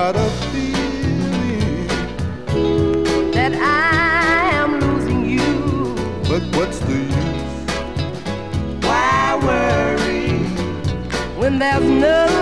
got a feeling that I am losing you. but what's the use? Why worry when there's no